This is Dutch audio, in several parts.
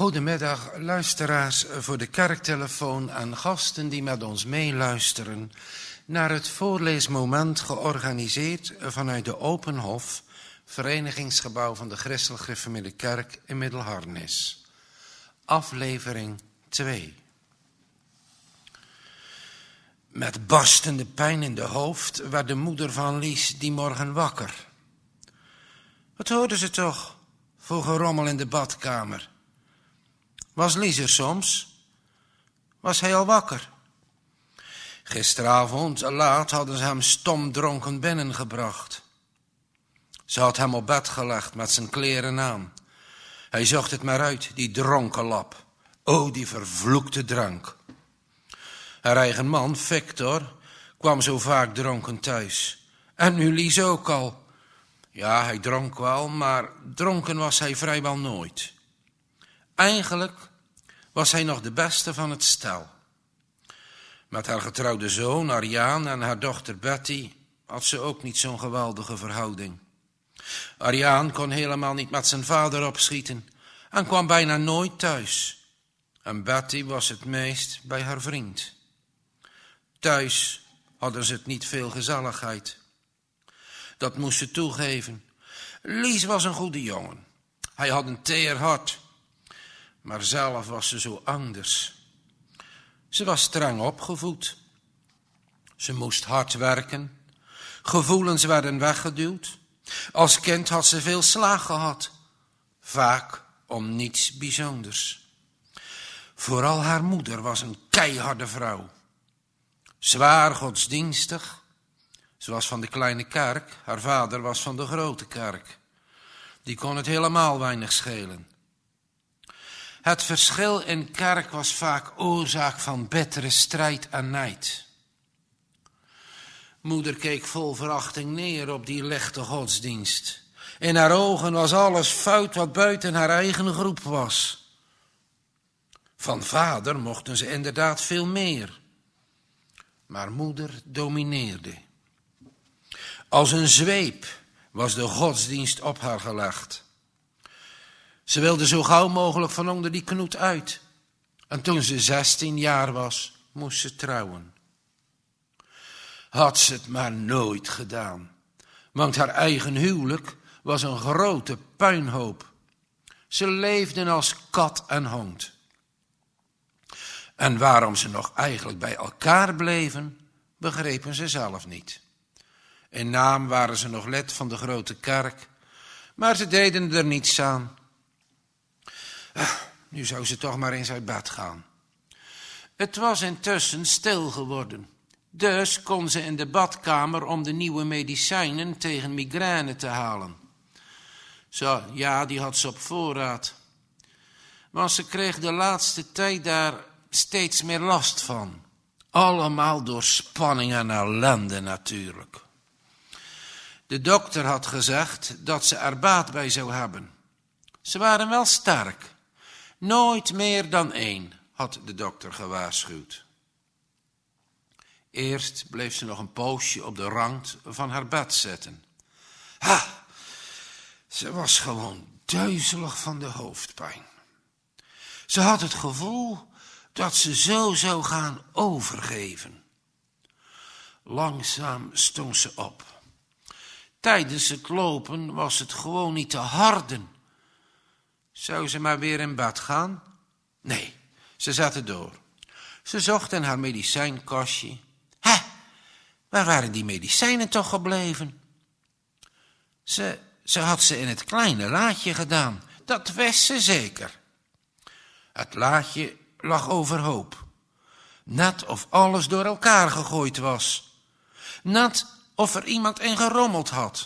Goedemiddag, luisteraars voor de kerktelefoon en gasten die met ons meeluisteren naar het voorleesmoment georganiseerd vanuit de Openhof, verenigingsgebouw van de Christelijk Gereformeerde Kerk in Middelharnis. Aflevering 2. Met barstende pijn in de hoofd werd de moeder van Lies die morgen wakker. Wat hoorde ze toch voor gerommel in de badkamer? Was Lies er soms? Was hij al wakker? Gisteravond laat hadden ze hem stomdronken binnengebracht. Ze had hem op bed gelegd met zijn kleren aan. Hij zocht het maar uit, die dronkenlap. O, die vervloekte drank. Haar eigen man, Victor, kwam zo vaak dronken thuis. En nu Lies ook al. Ja, hij dronk wel, maar dronken was hij vrijwel nooit. Eigenlijk was hij nog de beste van het stel. Met haar getrouwde zoon Ariaan en haar dochter Betty had ze ook niet zo'n geweldige verhouding. Ariaan kon helemaal niet met zijn vader opschieten en kwam bijna nooit thuis. En Betty was het meest bij haar vriend. Thuis hadden ze het niet veel gezelligheid. Dat moest ze toegeven. Lies was een goede jongen. Hij had een teer hart. Maar zelf was ze zo anders. Ze was streng opgevoed. Ze moest hard werken. Gevoelens werden weggeduwd. Als kind had ze veel slaag gehad. Vaak om niets bijzonders. Vooral haar moeder was een keiharde vrouw. Zwaar godsdienstig. Ze was van de kleine kerk. Haar vader was van de grote kerk. Die kon het helemaal weinig schelen. Het verschil in kerk was vaak oorzaak van bittere strijd en nijd. Moeder keek vol verachting neer op die lichte godsdienst. In haar ogen was alles fout wat buiten haar eigen groep was. Van vader mochten ze inderdaad veel meer. Maar moeder domineerde. Als een zweep was de godsdienst op haar gelegd. Ze wilde zo gauw mogelijk van onder die knoet uit. En toen ze 16 jaar was, moest ze trouwen. Had ze het maar nooit gedaan. Want haar eigen huwelijk was een grote puinhoop. Ze leefden als kat en hond. En waarom ze nog eigenlijk bij elkaar bleven, begrepen ze zelf niet. In naam waren ze nog lid van de grote kerk, maar ze deden er niets aan. Nu zou ze toch maar eens uit bed gaan. Het was intussen stil geworden. Dus kon ze in de badkamer om de nieuwe medicijnen tegen migraine te halen. Zo, ja, die had ze op voorraad. Want ze kreeg de laatste tijd daar steeds meer last van. Allemaal door spanning en ellende natuurlijk. De dokter had gezegd dat ze er baat bij zou hebben. Ze waren wel sterk. Nooit meer dan 1, had de dokter gewaarschuwd. Eerst bleef ze nog een poosje op de rand van haar bed zitten. Ze was gewoon duizelig van de hoofdpijn. Ze had het gevoel dat ze zo zou gaan overgeven. Langzaam stond ze op. Tijdens het lopen was het gewoon niet te harden. Zou ze maar weer in bed gaan? Nee, ze zette door. Ze zocht in haar medicijnkastje. Waar waren die medicijnen toch gebleven? Ze had ze in het kleine laadje gedaan. Dat wist ze zeker. Het laadje lag overhoop. Net of alles door elkaar gegooid was. Net of er iemand in gerommeld had.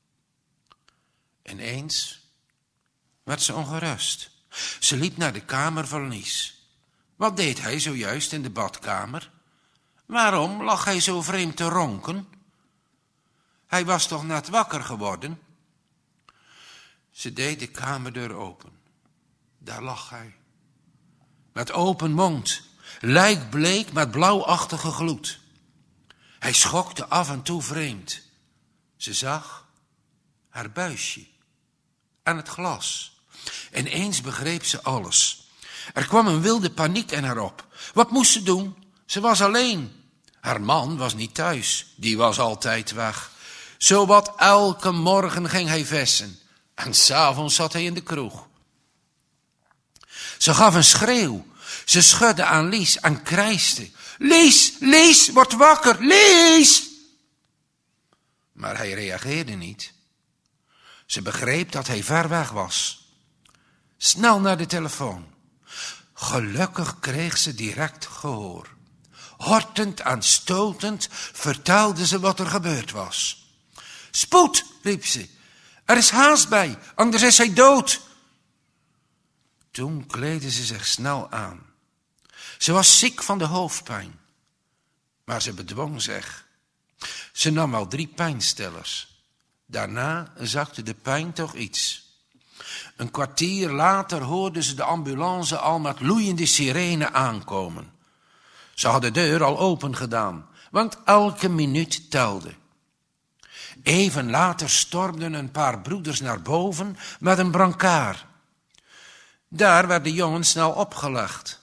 Ineens werd ze ongerust. Ze liep naar de kamer van Lies. Wat deed hij zojuist in de badkamer? Waarom lag hij zo vreemd te ronken? Hij was toch net wakker geworden? Ze deed de kamerdeur open. Daar lag hij. Met open mond, lijkbleek met blauwachtige gloed. Hij schokte af en toe vreemd. Ze zag haar buisje en het glas. Ineens begreep ze alles. Er kwam een wilde paniek in haar op. Wat moest ze doen? Ze was alleen. Haar man was niet thuis. Die was altijd weg. Zowat elke morgen ging hij vissen. En 's avonds zat hij in de kroeg. Ze gaf een schreeuw. Ze schudde aan Lies en krijste. Lies, Lies, word wakker, Lies! Maar hij reageerde niet. Ze begreep dat hij ver weg was. Snel naar de telefoon. Gelukkig kreeg ze direct gehoor. Hortend en stotend vertelde ze wat er gebeurd was. Spoed, riep ze. Er is haast bij, anders is hij dood. Toen kleedde ze zich snel aan. Ze was ziek van de hoofdpijn. Maar ze bedwong zich. Ze nam al 3 pijnstillers. Daarna zakte de pijn toch iets. Een kwartier later hoorden ze de ambulance al met loeiende sirene aankomen. Ze hadden de deur al open gedaan, want elke minuut telde. Even later stormden een paar broeders naar boven met een brancard. Daar werd de jongen snel opgelegd.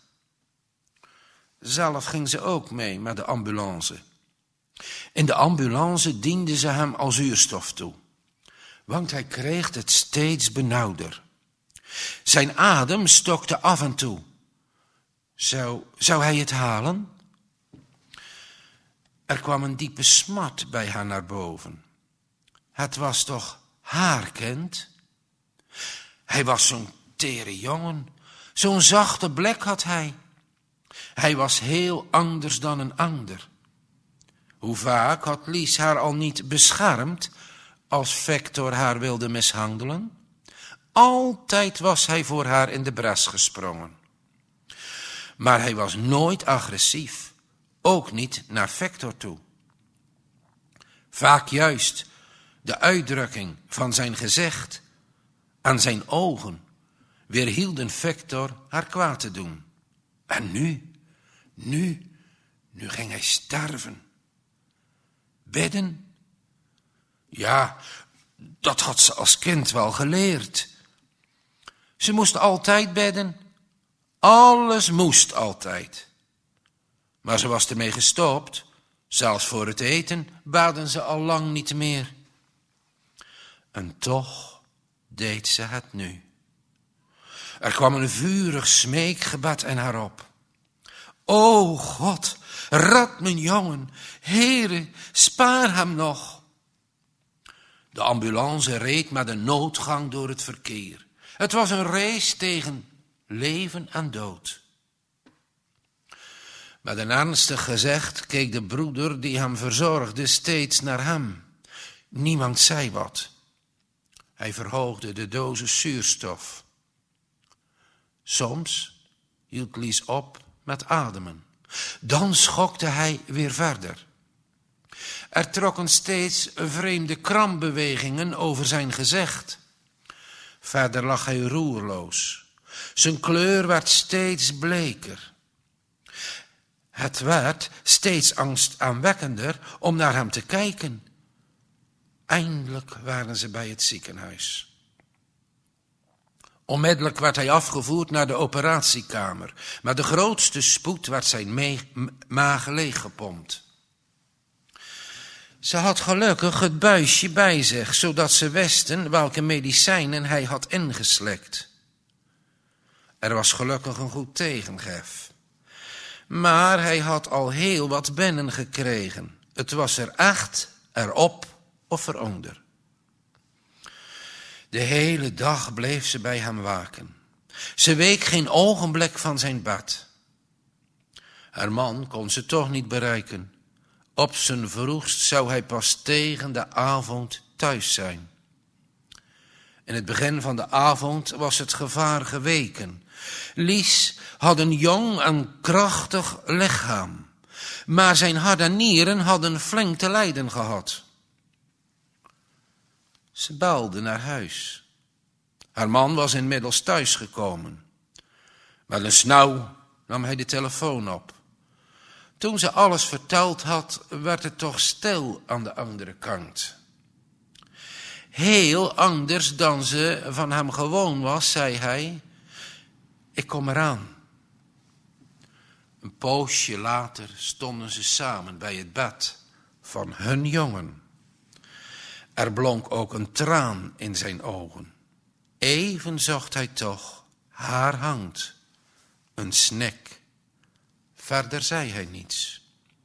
Zelf ging ze ook mee met de ambulance. In de ambulance diende ze hem al zuurstof toe, want hij kreeg het steeds benauwder. Zijn adem stokte af en toe. Zou hij het halen? Er kwam een diepe smart bij haar naar boven. Het was toch haar kind? Hij was zo'n tere jongen, zo'n zachte blik had hij. Hij was heel anders dan een ander. Hoe vaak had Lies haar al niet beschermd als Victor haar wilde mishandelen? Altijd was hij voor haar in de bres gesprongen. Maar hij was nooit agressief, ook niet naar Victor toe. Vaak juist de uitdrukking van zijn gezicht en zijn ogen weerhielden Victor haar kwaad te doen. En nu ging hij sterven. Bidden? Ja, dat had ze als kind wel geleerd. Ze moest altijd bidden. Alles moest altijd. Maar ze was ermee gestopt. Zelfs voor het eten baden ze al lang niet meer. En toch deed ze het nu. Er kwam een vurig smeekgebed in haar op. O God, red mijn jongen. Heere, spaar hem nog. De ambulance reed met een noodgang door het verkeer. Het was een race tegen leven en dood. Met een ernstig gezicht keek de broeder die hem verzorgde steeds naar hem. Niemand zei wat. Hij verhoogde de dosis zuurstof. Soms hield Lies op met ademen. Dan schokte hij weer verder. Er trokken steeds vreemde krampbewegingen over zijn gezicht. Verder lag hij roerloos. Zijn kleur werd steeds bleker. Het werd steeds angstaanwekkender om naar hem te kijken. Eindelijk waren ze bij het ziekenhuis. Onmiddellijk werd hij afgevoerd naar de operatiekamer. Met de grootste spoed werd zijn maag leeggepompt. Ze had gelukkig het buisje bij zich, zodat ze wisten welke medicijnen hij had ingeslikt. Er was gelukkig een goed tegengif. Maar hij had al heel wat binnengekregen. Het was er echt, erop of eronder. De hele dag bleef ze bij hem waken. Ze week geen ogenblik van zijn bed. Haar man kon ze toch niet bereiken. Op zijn vroegst zou hij pas tegen de avond thuis zijn. In het begin van de avond was het gevaar geweken. Lies had een jong en krachtig lichaam, maar zijn hart en nieren hadden flink te lijden gehad. Ze belde naar huis. Haar man was inmiddels thuisgekomen. Met een snauw nam hij de telefoon op. Toen ze alles verteld had, werd het toch stil aan de andere kant. Heel anders dan ze van hem gewoon was, zei hij. Ik kom eraan. Een poosje later stonden ze samen bij het bed van hun jongen. Er blonk ook een traan in zijn ogen. Even zocht hij toch haar hand, een snik. Verder zei hij niets.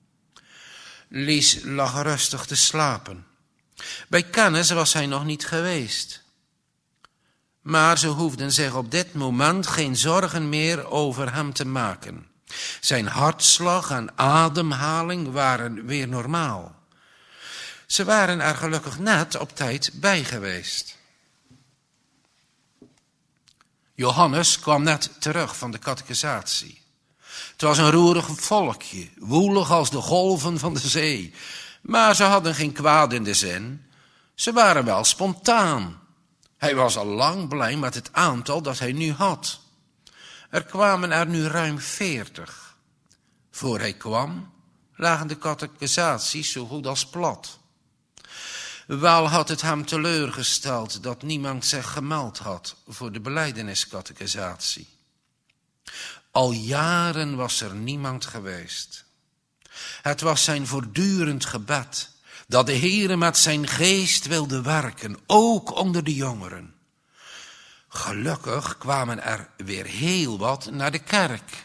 Lies lag rustig te slapen. Bij kennis was hij nog niet geweest. Maar ze hoefden zich op dit moment geen zorgen meer over hem te maken. Zijn hartslag en ademhaling waren weer normaal. Ze waren er gelukkig net op tijd bij geweest. Johannes kwam net terug van de catechisatie. Het was een roerig volkje, woelig als de golven van de zee. Maar ze hadden geen kwaad in de zin. Ze waren wel spontaan. Hij was al lang blij met het aantal dat hij nu had. Er kwamen er nu ruim 40. Voor hij kwam, lagen de catechisaties zo goed als plat. Wel had het hem teleurgesteld dat niemand zich gemeld had voor de belijdeniscatechisatie. Al jaren was er niemand geweest. Het was zijn voortdurend gebed dat de Heere met zijn geest wilde werken, ook onder de jongeren. Gelukkig kwamen er weer heel wat naar de kerk.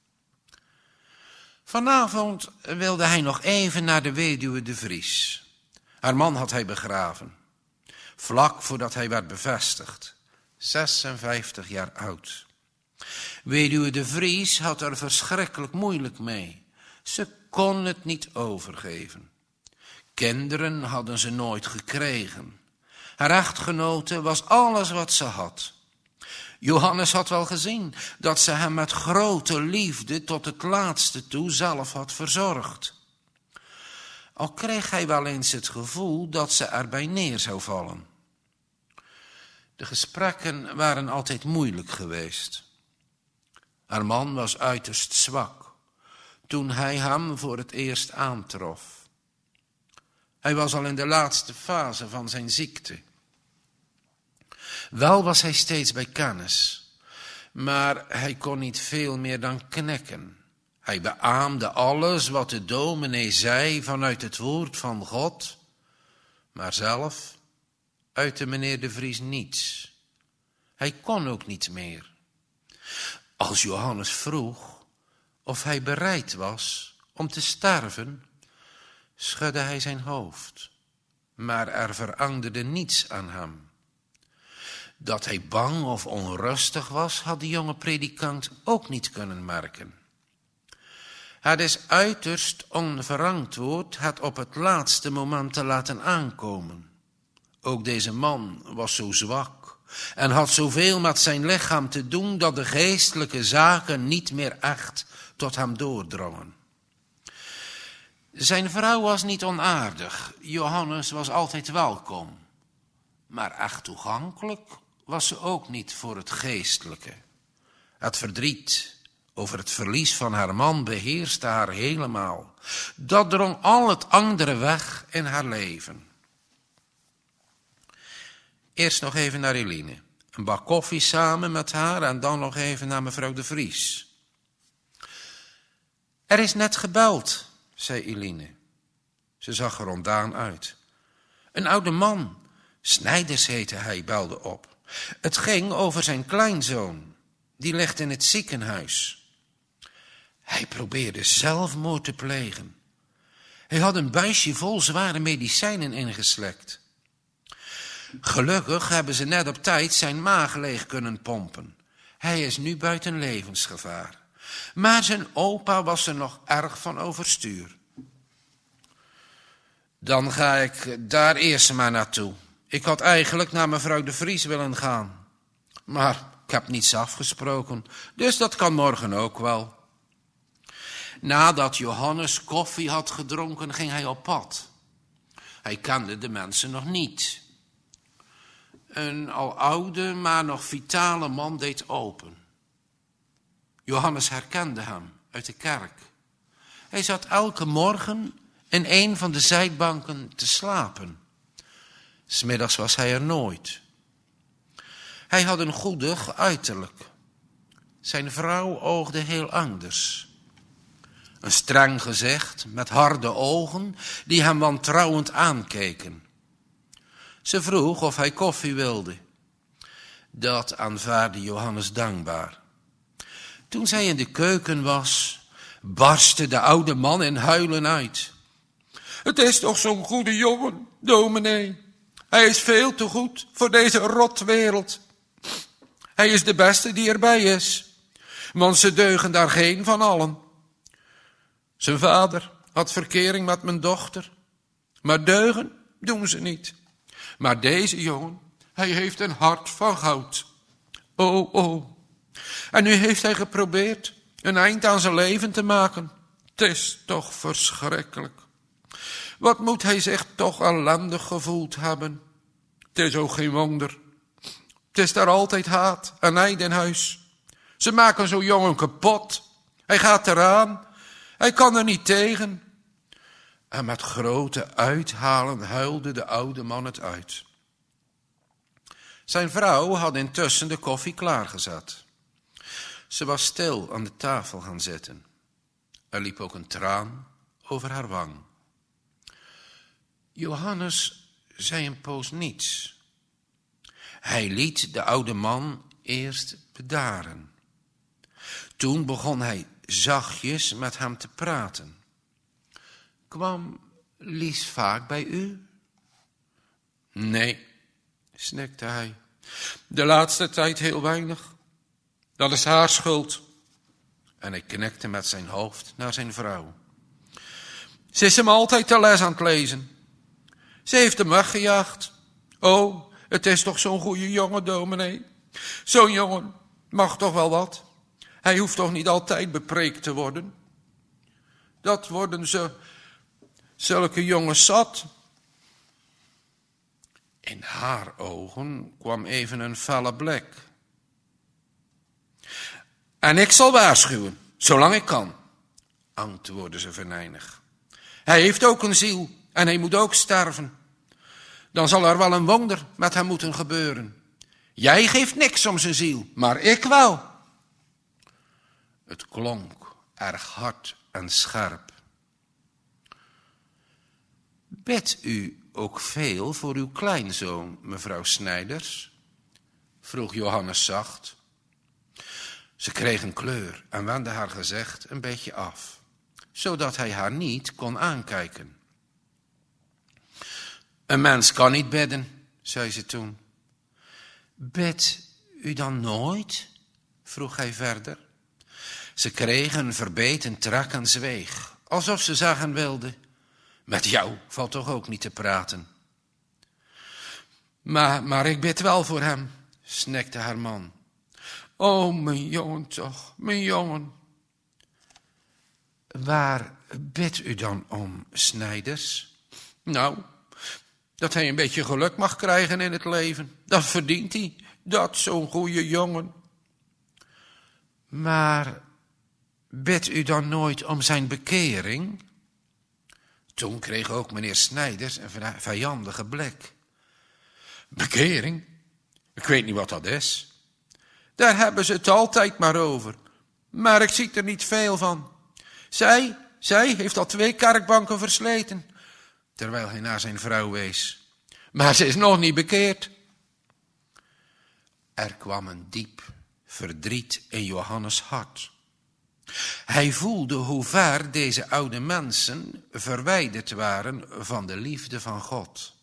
Vanavond wilde hij nog even naar de weduwe de Vries. Haar man had hij begraven, vlak voordat hij werd bevestigd, 56 jaar oud. Weduwe de Vries had er verschrikkelijk moeilijk mee. Ze kon het niet overgeven. Kinderen hadden ze nooit gekregen. Haar echtgenote was alles wat ze had. Johannes had wel gezien dat ze hem met grote liefde tot het laatste toe zelf had verzorgd. Al kreeg hij wel eens het gevoel dat ze erbij neer zou vallen. De gesprekken waren altijd moeilijk geweest. Haar man was uiterst zwak toen hij hem voor het eerst aantrof. Hij was al in de laatste fase van zijn ziekte. Wel was hij steeds bij kennis, maar hij kon niet veel meer dan knikken. Hij beaamde alles wat de dominee zei vanuit het woord van God, maar zelf uitte meneer de Vries niets. Hij kon ook niet meer. Als Johannes vroeg of hij bereid was om te sterven, schudde hij zijn hoofd, maar er veranderde niets aan hem. Dat hij bang of onrustig was, had de jonge predikant ook niet kunnen merken. Het is uiterst onverantwoord het op het laatste moment te laten aankomen. Ook deze man was zo zwak en had zoveel met zijn lichaam te doen dat de geestelijke zaken niet meer echt tot hem doordrongen. Zijn vrouw was niet onaardig, Johannes was altijd welkom. Maar echt toegankelijk was ze ook niet voor het geestelijke. Het verdriet over het verlies van haar man beheerste haar helemaal. Dat drong al het andere weg in haar leven. Eerst nog even naar Eline. Een bak koffie samen met haar en dan nog even naar mevrouw de Vries. Er is net gebeld, zei Eline. Ze zag er ontdaan uit. Een oude man, Snijders heette hij, belde op. Het ging over zijn kleinzoon. Die ligt in het ziekenhuis. Hij probeerde zelfmoord te plegen. Hij had een buisje vol zware medicijnen ingeslikt. Gelukkig hebben ze net op tijd zijn maag leeg kunnen pompen. Hij is nu buiten levensgevaar. Maar zijn opa was er nog erg van overstuur. Dan ga ik daar eerst maar naartoe. Ik had eigenlijk naar mevrouw de Vries willen gaan. Maar ik heb niets afgesproken, dus dat kan morgen ook wel. Nadat Johannes koffie had gedronken, ging hij op pad. Hij kende de mensen nog niet. Een al oude, maar nog vitale man deed open. Johannes herkende hem uit de kerk. Hij zat elke morgen in een van de zijbanken te slapen. 'S Middags was hij er nooit. Hij had een goedig uiterlijk. Zijn vrouw oogde heel anders. Een streng gezicht met harde ogen die hem wantrouwend aankeken. Ze vroeg of hij koffie wilde. Dat aanvaardde Johannes dankbaar. Toen zij in de keuken was, barstte de oude man in huilen uit. Het is toch zo'n goede jongen, dominee. Hij is veel te goed voor deze rotwereld. Hij is de beste die erbij is, want ze deugen daar geen van allen. Zijn vader had verkering met mijn dochter, maar deugen doen ze niet. Maar deze jongen, hij heeft een hart van goud. Oh. En nu heeft hij geprobeerd een eind aan zijn leven te maken. Het is toch verschrikkelijk. Wat moet hij zich toch ellendig gevoeld hebben. Het is ook geen wonder. Het is daar altijd haat en nijd in huis. Ze maken zo'n jongen kapot. Hij gaat eraan. Hij kan er niet tegen. En met grote uithalen huilde de oude man het uit. Zijn vrouw had intussen de koffie klaargezet. Ze was stil aan de tafel gaan zitten. Er liep ook een traan over haar wang. Johannes zei een poos niets. Hij liet de oude man eerst bedaren. Toen begon hij zachtjes met hem te praten. Kwam Lies vaak bij u? Nee, snikte hij. De laatste tijd heel weinig. Dat is haar schuld. En hij knikte met zijn hoofd naar zijn vrouw. Ze is hem altijd de les aan het lezen. Ze heeft hem weggejaagd. Oh, het is toch zo'n goede jongen, dominee. Zo'n jongen mag toch wel wat. Hij hoeft toch niet altijd bepreekt te worden. Dat worden zulke jongens zat. In haar ogen kwam even een felle blik. En ik zal waarschuwen, zolang ik kan, antwoordde ze venijnig. Hij heeft ook een ziel en hij moet ook sterven. Dan zal er wel een wonder met hem moeten gebeuren. Jij geeft niks om zijn ziel, maar ik wel. Het klonk erg hard en scherp. Bidt u ook veel voor uw kleinzoon, mevrouw Snijders? Vroeg Johannes zacht. Ze kreeg een kleur en wendde haar gezicht een beetje af, zodat hij haar niet kon aankijken. Een mens kan niet bidden, zei ze toen. Bidt u dan nooit? Vroeg hij verder. Ze kreeg een verbeten trek en zweeg, alsof ze zeggen wilde, met jou valt toch ook niet te praten. Maar ik bid wel voor hem, snikte haar man. Oh, mijn jongen toch, mijn jongen. Waar bidt u dan om, Snijders? Nou, dat hij een beetje geluk mag krijgen in het leven. Dat verdient hij, dat zo'n goede jongen. Maar bidt u dan nooit om zijn bekering? Toen kreeg ook meneer Snijders een vijandige blik. Bekering? Ik weet niet wat dat is. Daar hebben ze het altijd maar over. Maar ik zie er niet veel van. Zij heeft al 2 kerkbanken versleten, terwijl hij naar zijn vrouw wees. Maar ze is nog niet bekeerd. Er kwam een diep verdriet in Johannes' hart. Hij voelde hoe ver deze oude mensen verwijderd waren van de liefde van God.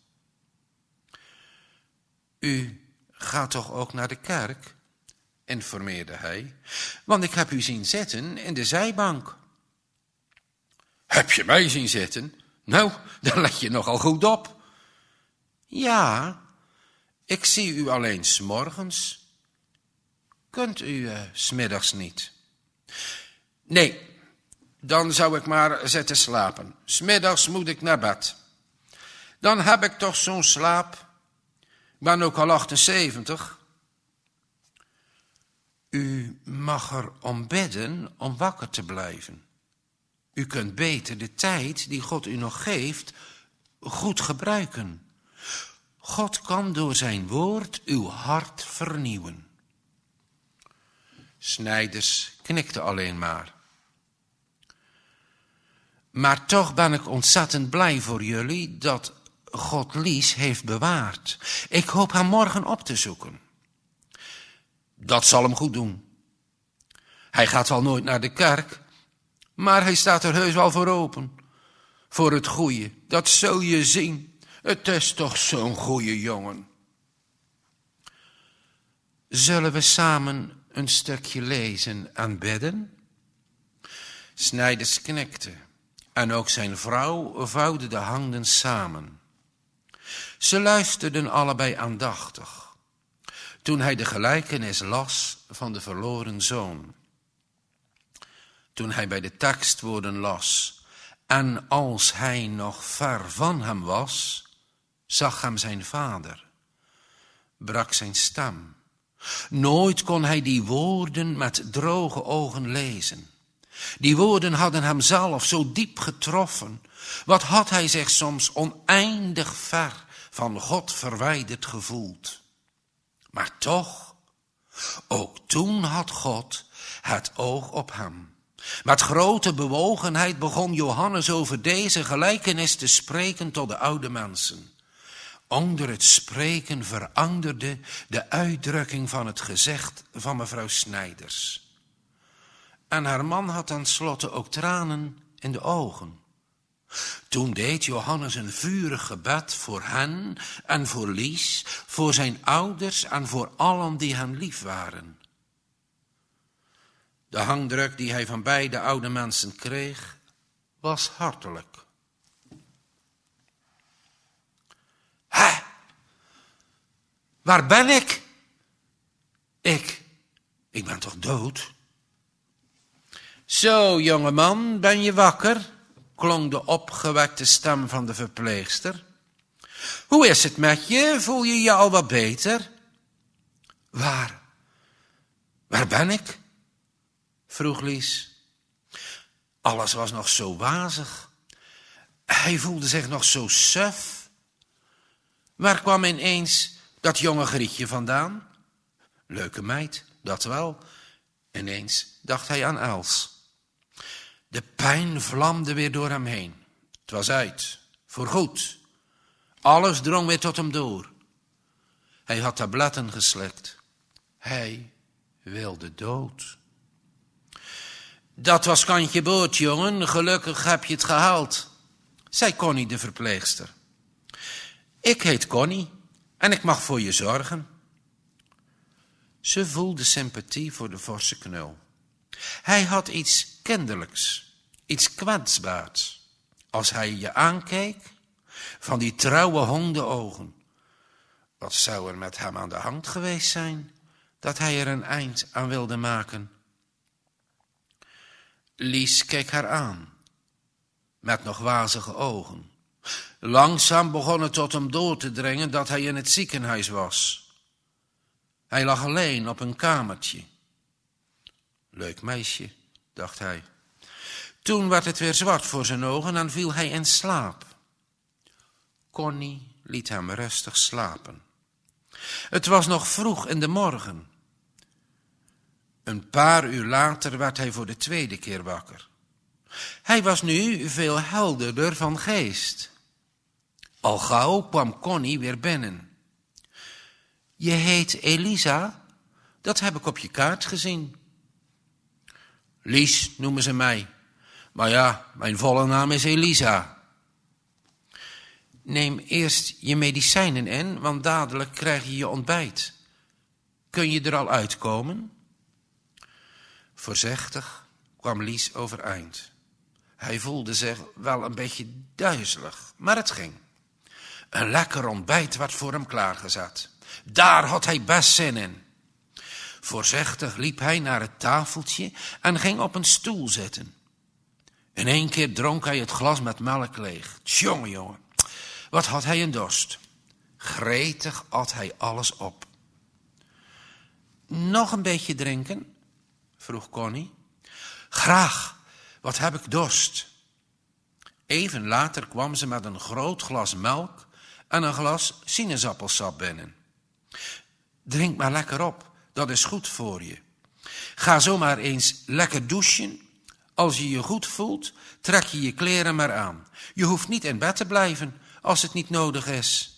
U gaat toch ook naar de kerk? Informeerde hij, want ik heb u zien zitten in de zijbank. Heb je mij zien zitten? Nou, dan let je nogal goed op. Ja, ik zie u alleen 's morgens. Kunt u 's middags niet? Nee, dan zou ik maar zitten slapen. 's middags moet ik naar bed. Dan heb ik toch zo'n slaap. Ik ben ook al 78. U mag er om bidden om wakker te blijven. U kunt beter de tijd die God u nog geeft goed gebruiken. God kan door zijn woord uw hart vernieuwen. Snijders knikte alleen maar. Maar toch ben ik ontzettend blij voor jullie dat God Lies heeft bewaard. Ik hoop hem morgen op te zoeken. Dat zal hem goed doen. Hij gaat wel nooit naar de kerk, maar hij staat er heus wel voor open. Voor het goeie, dat zul je zien. Het is toch zo'n goeie jongen. Zullen we samen een stukje lezen en bidden? Snijders knikte en ook zijn vrouw vouwde de handen samen. Ze luisterden allebei aandachtig toen hij de gelijkenis las van de verloren zoon. Toen hij bij de tekstwoorden las, en als hij nog ver van hem was, zag hem zijn vader, brak zijn stem. Nooit kon hij die woorden met droge ogen lezen. Die woorden hadden hem zelf zo diep getroffen. Wat had hij zich soms oneindig ver van God verwijderd gevoeld. Maar toch, ook toen had God het oog op hem. Met grote bewogenheid begon Johannes over deze gelijkenis te spreken tot de oude mensen. Onder het spreken veranderde de uitdrukking van het gezicht van mevrouw Snijders. En haar man had tenslotte ook tranen in de ogen. Toen deed Johannes een vurig gebed voor hen en voor Lies, voor zijn ouders en voor allen die hen lief waren. De handdruk die hij van beide oude mensen kreeg, was hartelijk. Hè? Waar ben ik? Ik ben toch dood? Zo, jongeman, ben je wakker? Klonk de opgewekte stem van de verpleegster. Hoe is het met je? Voel je je al wat beter? Waar ben ik? Vroeg Lies. Alles was nog zo wazig. Hij voelde zich nog zo suf. Waar kwam ineens dat jonge Grietje vandaan? Leuke meid, dat wel. Ineens dacht hij aan Els. De pijn vlamde weer door hem heen. Het was uit, voorgoed. Alles drong weer tot hem door. Hij had tabletten geslikt. Hij wilde dood. Dat was kantje boord, jongen. Gelukkig heb je het gehaald, zei Connie de verpleegster. Ik heet Connie en ik mag voor je zorgen. Ze voelde sympathie voor de forse knul. Hij had iets kinderlijks, iets kwetsbaars. Als hij je aankeek, van die trouwe hondenogen. Wat zou er met hem aan de hand geweest zijn, dat hij er een eind aan wilde maken? Lies keek haar aan, met nog wazige ogen. Langzaam begon het tot hem door te dringen dat hij in het ziekenhuis was. Hij lag alleen op een kamertje. Leuk meisje, dacht hij. Toen werd het weer zwart voor zijn ogen en viel hij in slaap. Connie liet hem rustig slapen. Het was nog vroeg in de morgen. Een paar uur later werd hij voor de tweede keer wakker. Hij was nu veel helderder van geest. Al gauw kwam Connie weer binnen. Je heet Elisa? Dat heb ik op je kaart gezien. Lies noemen ze mij. Maar ja, mijn volle naam is Elisa. Neem eerst je medicijnen in, want dadelijk krijg je je ontbijt. Kun je er al uitkomen? Voorzichtig kwam Lies overeind. Hij voelde zich wel een beetje duizelig, maar het ging. Een lekker ontbijt werd voor hem klaargezet. Daar had hij best zin in. Voorzichtig liep hij naar het tafeltje en ging op een stoel zitten. In 1 keer dronk hij het glas met melk leeg. Jongen, wat had hij een dorst. Gretig at hij alles op. Nog een beetje drinken? Vroeg Connie. Graag, wat heb ik dorst. Even later kwam ze met een groot glas melk en een glas sinaasappelsap binnen. Drink maar lekker op, dat is goed voor je. Ga zomaar eens lekker douchen. Als je je goed voelt, trek je je kleren maar aan. Je hoeft niet in bed te blijven als het niet nodig is.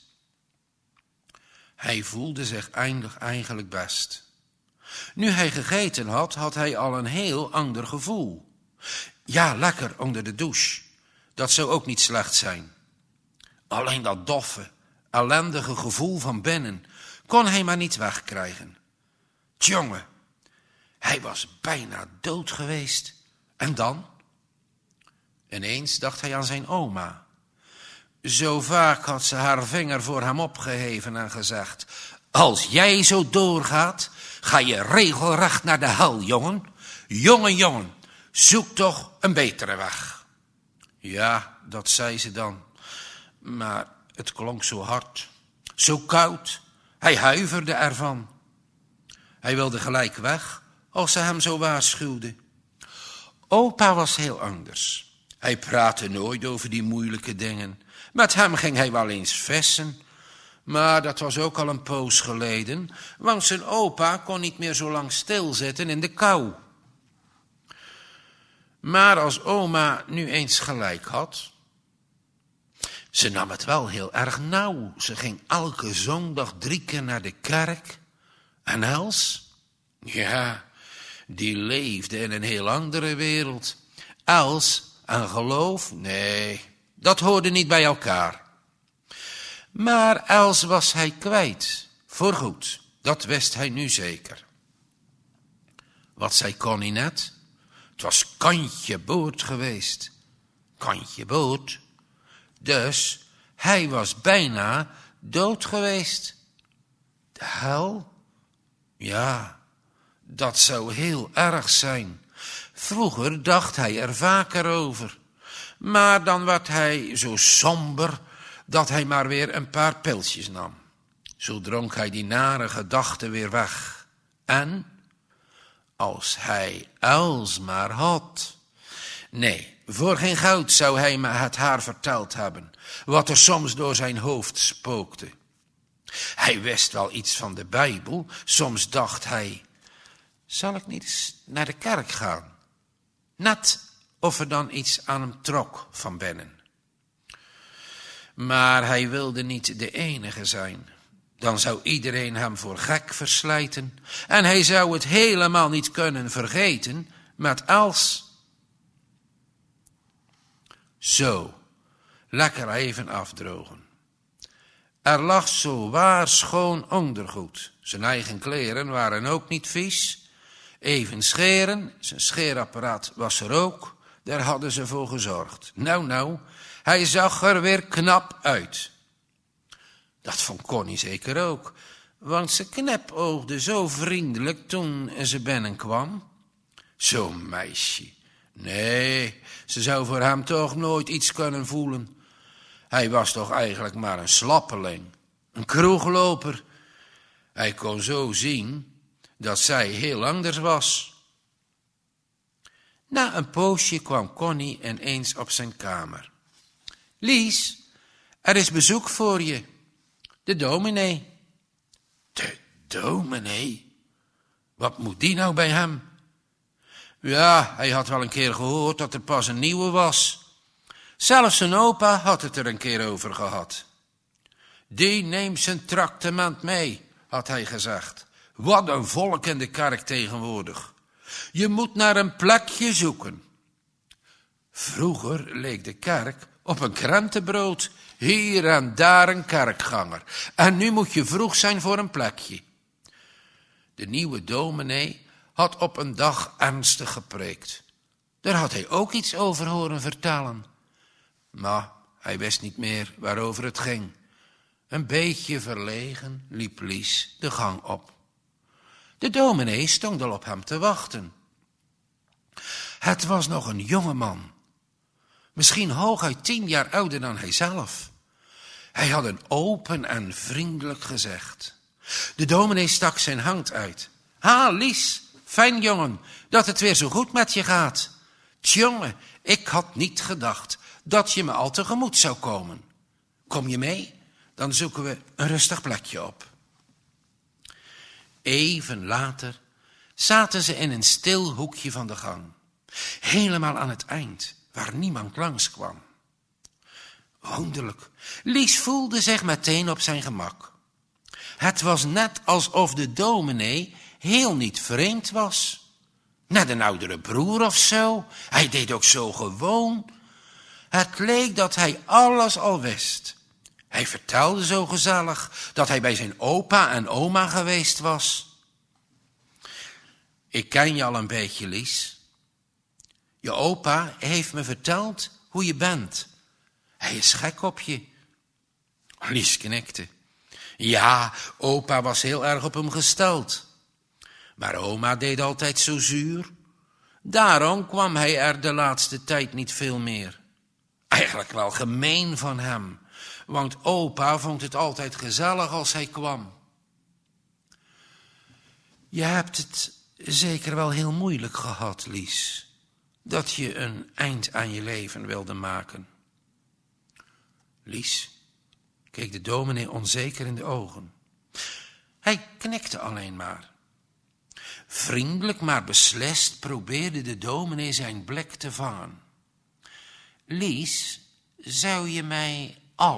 Hij voelde zich eigenlijk best. Nu hij gegeten had, had hij al een heel ander gevoel. Ja, lekker onder de douche. Dat zou ook niet slecht zijn. Alleen dat doffe, ellendige gevoel van binnen kon hij maar niet wegkrijgen. Tjonge, hij was bijna dood geweest. En dan? Ineens dacht hij aan zijn oma. Zo vaak had ze haar vinger voor hem opgeheven en gezegd: als jij zo doorgaat, ga je regelrecht naar de hel, jongen. Jongen, zoek toch een betere weg. Ja, dat zei ze dan. Maar het klonk zo hard, zo koud. Hij huiverde ervan. Hij wilde gelijk weg, als ze hem zo waarschuwde. Opa was heel anders. Hij praatte nooit over die moeilijke dingen. Met hem ging hij wel eens vissen. Maar dat was ook al een poos geleden, want zijn opa kon niet meer zo lang stilzitten in de kou. Maar als oma nu eens gelijk had, ze nam het wel heel erg nauw. Ze ging elke zondag 3 keer naar de kerk. En Els? Ja, die leefde in een heel andere wereld. Els en geloof? Nee, dat hoorde niet bij elkaar. Maar Els was hij kwijt, voorgoed. Dat wist hij nu zeker. Wat zei Connie net? Het was kantje boord geweest. Kantje boord? Dus hij was bijna dood geweest. De hel? Ja, dat zou heel erg zijn. Vroeger dacht hij er vaker over. Maar dan werd hij zo somber dat hij maar weer een paar pilsjes nam. Zo dronk hij die nare gedachten weer weg. En als hij Els maar had. Nee, voor geen goud zou hij me het haar verteld hebben, wat er soms door zijn hoofd spookte. Hij wist wel iets van de Bijbel. Soms dacht hij: zal ik niet eens naar de kerk gaan? Net of er dan iets aan hem trok van binnen. Maar hij wilde niet de enige zijn. Dan zou iedereen hem voor gek verslijten. En hij zou het helemaal niet kunnen vergeten met Els. Zo, lekker even afdrogen. Er lag zowaar schoon ondergoed. Zijn eigen kleren waren ook niet vies. Even scheren, zijn scheerapparaat was er ook. Daar hadden ze voor gezorgd. Nou, hij zag er weer knap uit. Dat vond Connie zeker ook, want ze knipoogde zo vriendelijk toen ze binnenkwam. Zo'n meisje. Nee, ze zou voor hem toch nooit iets kunnen voelen. Hij was toch eigenlijk maar een slappeling, een kroegloper. Hij kon zo zien dat zij heel anders was. Na een poosje kwam Connie ineens op zijn kamer. Lies, er is bezoek voor je. De dominee. De dominee? Wat moet die nou bij hem? Ja, hij had wel een keer gehoord dat er pas een nieuwe was. Zelfs zijn opa had het er een keer over gehad. Die neemt zijn traktement mee, had hij gezegd. Wat een volk in de kerk tegenwoordig. Je moet naar een plekje zoeken. Vroeger leek de kerk op een krentenbrood. Hier en daar een kerkganger. En nu moet je vroeg zijn voor een plekje. De nieuwe dominee had op een dag ernstig gepreekt. Daar had hij ook iets over horen vertellen. Maar hij wist niet meer waarover het ging. Een beetje verlegen liep Lies de gang op. De dominee stond al op hem te wachten. Het was nog een jonge man. Misschien hooguit 10 jaar ouder dan hij zelf. Hij had een open en vriendelijk gezicht. De dominee stak zijn hand uit. Ha, Lies, fijn jongen, dat het weer zo goed met je gaat. Tjonge, ik had niet gedacht dat je me al tegemoet zou komen. Kom je mee? Dan zoeken we een rustig plekje op. Even later zaten ze in een stil hoekje van de gang. Helemaal aan het eind, waar niemand langskwam. Wonderlijk, Lies voelde zich meteen op zijn gemak. Het was net alsof de dominee heel niet vreemd was. Net een oudere broer of zo. Hij deed ook zo gewoon. Het leek dat hij alles al wist. Hij vertelde zo gezellig dat hij bij zijn opa en oma geweest was. Ik ken je al een beetje, Lies. Je opa heeft me verteld hoe je bent. Hij is gek op je. Lies knikte. Ja, opa was heel erg op hem gesteld. Maar oma deed altijd zo zuur. Daarom kwam hij er de laatste tijd niet veel meer. Eigenlijk wel gemeen van hem, want opa vond het altijd gezellig als hij kwam. Je hebt het zeker wel heel moeilijk gehad, Lies, dat je een eind aan je leven wilde maken. Lies keek de dominee onzeker in de ogen. Hij knikte alleen maar. Vriendelijk maar beslist probeerde de dominee zijn blik te vangen. Lies, zou je mij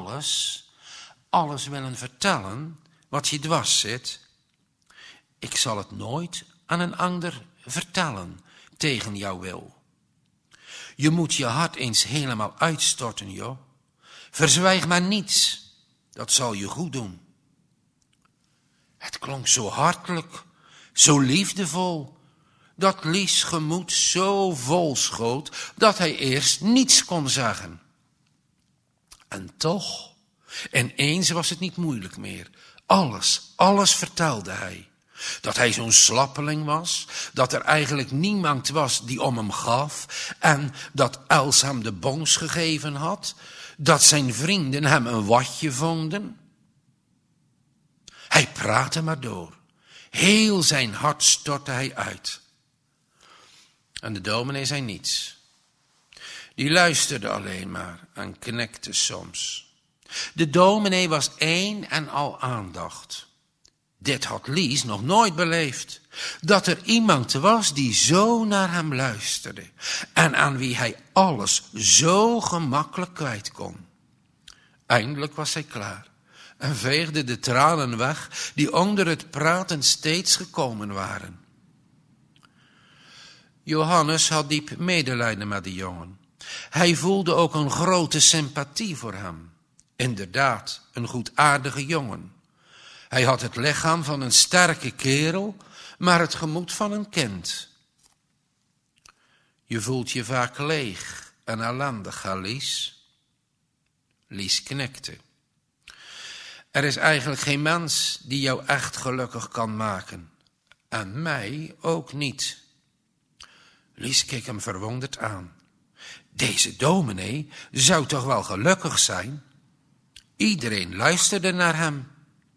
alles willen vertellen wat je dwars zit? Ik zal het nooit aan een ander vertellen tegen jouw wil. Je moet je hart eens helemaal uitstorten, joh. Verzwijg maar niets, dat zal je goed doen. Het klonk zo hartelijk, zo liefdevol, dat Lies' gemoed zo vol schoot, dat hij eerst niets kon zeggen. En toch, ineens was het niet moeilijk meer. Alles vertelde hij. Dat hij zo'n slappeling was, dat er eigenlijk niemand was die om hem gaf, en dat Els hem de bons gegeven had, dat zijn vrienden hem een watje vonden. Hij praatte maar door. Heel zijn hart stortte hij uit. En de dominee zei niets. Die luisterde alleen maar en knikte soms. De dominee was één en al aandacht. Dit had Lies nog nooit beleefd. Dat er iemand was die zo naar hem luisterde. En aan wie hij alles zo gemakkelijk kwijt kon. Eindelijk was hij klaar. En veegde de tranen weg die onder het praten steeds gekomen waren. Johannes had diep medelijden met de jongen. Hij voelde ook een grote sympathie voor hem. Inderdaad, een goedaardige jongen. Hij had het lichaam van een sterke kerel, maar het gemoed van een kind. Je voelt je vaak leeg en ellendig, hè, Lies? Lies knikte. Er is eigenlijk geen mens die jou echt gelukkig kan maken. En mij ook niet. Lies keek hem verwonderd aan. Deze dominee zou toch wel gelukkig zijn? Iedereen luisterde naar hem.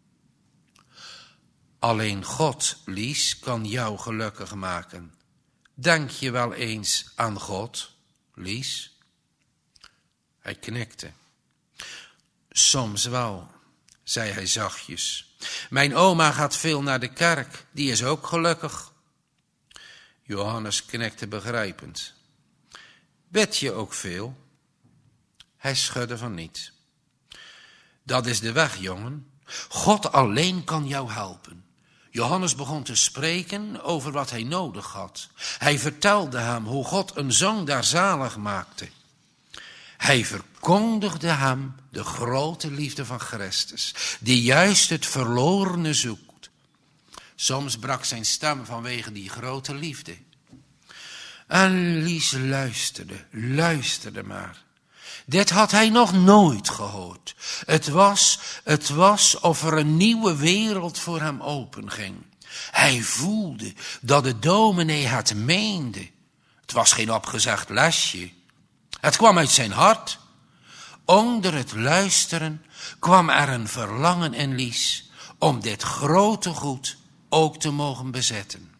Alleen God, Lies, kan jou gelukkig maken. Denk je wel eens aan God, Lies? Hij knikte. Soms wel, zei hij zachtjes. Mijn oma gaat veel naar de kerk, die is ook gelukkig. Johannes knikte begrijpend. Bid je ook veel? Hij schudde van niet. Dat is de weg, jongen. God alleen kan jou helpen. Johannes begon te spreken over wat hij nodig had. Hij vertelde hem hoe God een zoon daar zalig maakte. Hij verkondigde hem de grote liefde van Christus, die juist het verlorene zoekt. Soms brak zijn stem vanwege die grote liefde. En Lies luisterde maar. Dit had hij nog nooit gehoord. Het was of er een nieuwe wereld voor hem openging. Hij voelde dat de dominee het meende. Het was geen opgezegd lesje. Het kwam uit zijn hart. Onder het luisteren kwam er een verlangen in Lies om dit grote goed ook te mogen bezetten.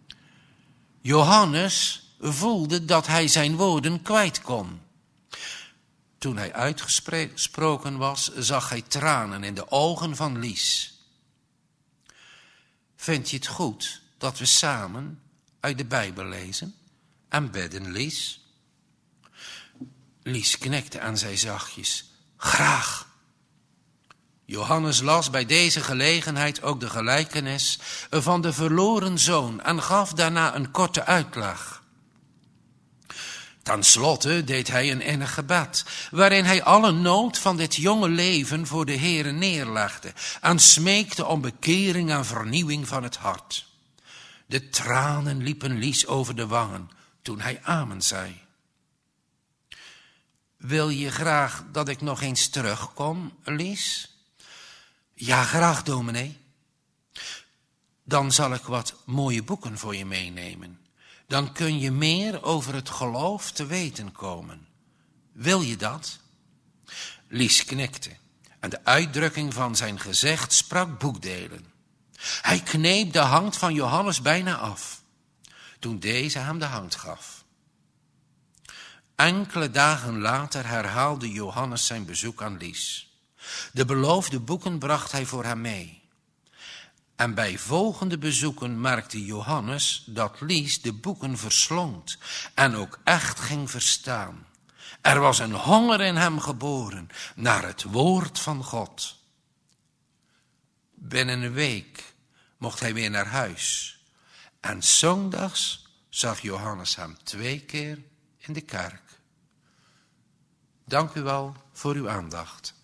Johannes voelde dat hij zijn woorden kwijt kon. Toen hij uitgesproken was, zag hij tranen in de ogen van Lies. Vind je het goed dat we samen uit de Bijbel lezen en bidden, Lies? Lies knikte en zei zachtjes, graag. Johannes las bij deze gelegenheid ook de gelijkenis van de verloren zoon en gaf daarna een korte uitleg. Ten slotte deed hij een innig gebed, waarin hij alle nood van dit jonge leven voor de Heere neerlegde en smeekte om bekering en vernieuwing van het hart. De tranen liepen Lies over de wangen toen hij amen zei. Wil je graag dat ik nog eens terugkom, Lies? Ja, graag, dominee. Dan zal ik wat mooie boeken voor je meenemen. Dan kun je meer over het geloof te weten komen. Wil je dat? Lies knikte en de uitdrukking van zijn gezicht sprak boekdelen. Hij kneep de hand van Johannes bijna af, toen deze hem de hand gaf. Enkele dagen later herhaalde Johannes zijn bezoek aan Lies. De beloofde boeken bracht hij voor hem mee. En bij volgende bezoeken merkte Johannes dat Lies de boeken verslond en ook echt ging verstaan. Er was een honger in hem geboren naar het woord van God. Binnen een week mocht hij weer naar huis. En zondags zag Johannes hem 2 keer in de kerk. Dank u wel voor uw aandacht.